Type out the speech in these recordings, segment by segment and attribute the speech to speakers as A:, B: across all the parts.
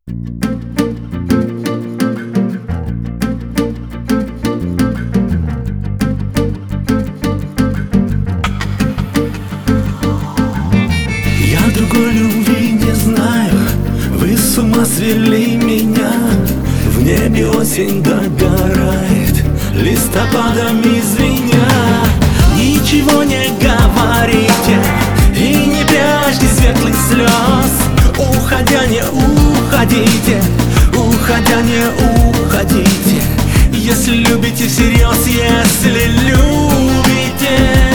A: Я другой любви не знаю, вы с ума свели меня. В небе осень догорает, листопадом извиня. Ничего не говорите и не прячьте светлых слез. Уходя не уходите, уходя не уходите. Если любите всерьез, если любите.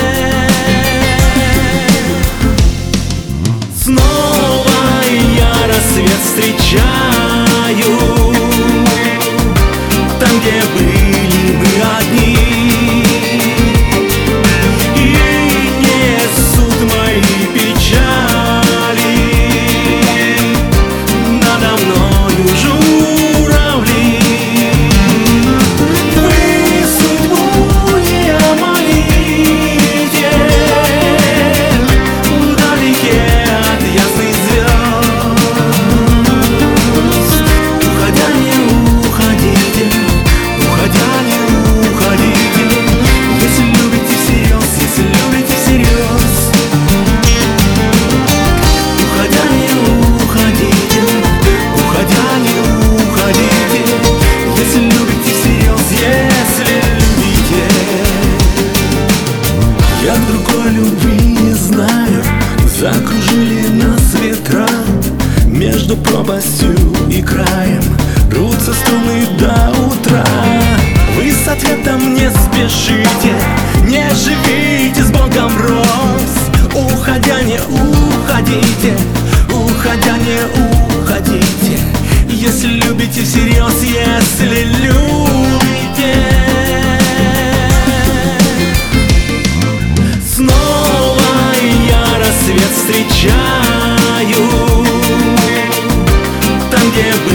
A: Снова я рассвет встречаю там, где были мы одни, и несут мои печали надо мною журавли. Вы судьбу не омолите вдалеке от ясных звезд. Уходя не уходите, уходя не уходите. Если любите всерьез, если любите всерьез. Уходя не уходите, уходя не уходите. Если любите всерьез, если любите. Я другой любви не знаю, закружили нас ветра. Между пропастью и краем рвутся струны до утра. Вы с ответом не спешите, не живите с Богом роз. Уходя не уходите, уходя не уходите. Если любите всерьез, если любите. Снова я рассвет встречаю там, где